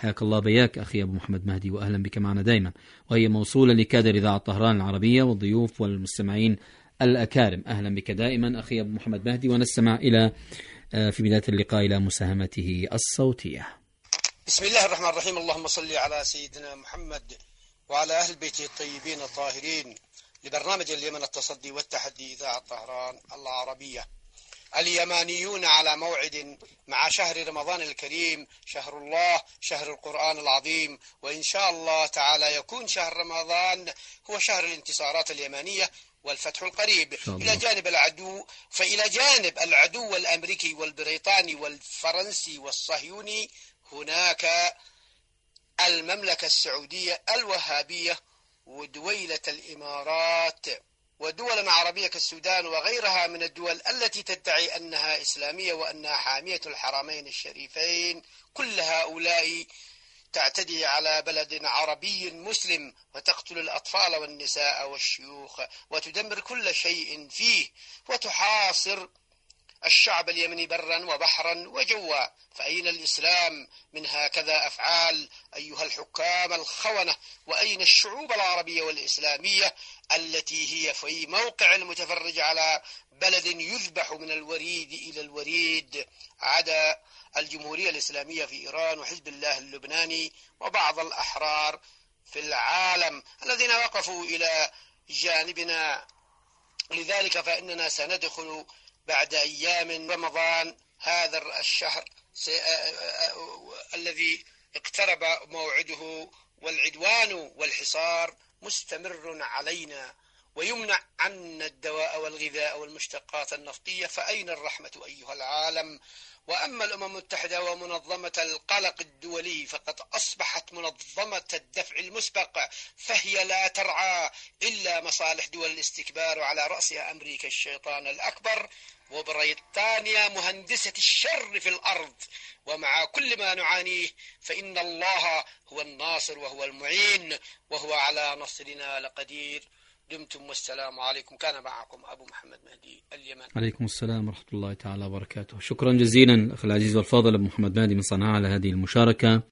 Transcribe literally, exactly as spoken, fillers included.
حياك الله بياك أخي أبو محمد مهدي، وأهلا بك معنا دائما، وهي موصولة لكادر إذاعة طهران العربية والضيوف والمستمعين الأكارم. أهلا بك دائما أخي أبو محمد مهدي، ونستمع إلى في بداية اللقاء إلى مساهمته الصوتية. بسم الله الرحمن الرحيم. اللهم صل على سيدنا محمد وعلى أهل بيته الطيبين الطاهرين، لبرنامج اليمن التصدي والتحدي إذاعة طهران العربية. اليمانيون على موعد مع شهر رمضان الكريم، شهر الله، شهر القرآن العظيم، وإن شاء الله تعالى يكون شهر رمضان هو شهر الانتصارات اليمانية والفتح القريب إلى جانب العدو. فإلى جانب العدو الأمريكي والبريطاني والفرنسي والصهيوني هناك المملكة السعودية الوهابية ودويلة الإمارات ودول عربية كالسودان وغيرها من الدول التي تدعي أنها إسلامية وأنها حامية الحرمين الشريفين. كل هؤلاء تعتدي على بلد عربي مسلم وتقتل الأطفال والنساء والشيوخ وتدمر كل شيء فيه وتحاصر الشعب اليمني برا وبحرا وجوا. فأين الإسلام من هكذا أفعال أيها الحكام الخونة؟ وأين الشعوب العربية والإسلامية التي هي في موقع المتفرج على بلد يذبح من الوريد إلى الوريد، عدا الجمهورية الإسلامية في إيران وحزب الله اللبناني وبعض الأحرار في العالم الذين وقفوا إلى جانبنا. لذلك فإننا سندخل بعد أيام رمضان هذا الشهر الذي اقترب موعده، والعدوان والحصار مستمر علينا ويمنع عنا الدواء والغذاء والمشتقات النفطية. فأين الرحمة أيها العالم؟ وأما الأمم المتحدة ومنظمة القلق الدولي فقد أصبحت منظمة الدفع المسبق، فهي لا ترعى إلا مصالح دول الاستكبار، وعلى رأسها أمريكا الشيطان الأكبر وبريطانيا مهندسة الشر في الأرض. ومع كل ما نعانيه فإن الله هو الناصر وهو المعين وهو على نصرنا لقدير. دمتم والسلام عليكم. كان معكم أبو محمد مهدي، اليمن. عليكم السلام ورحمة الله تعالى وبركاته. شكرا جزيلا أخي العزيز والفاضل أبو محمد مهدي من صنعاء على هذه المشاركة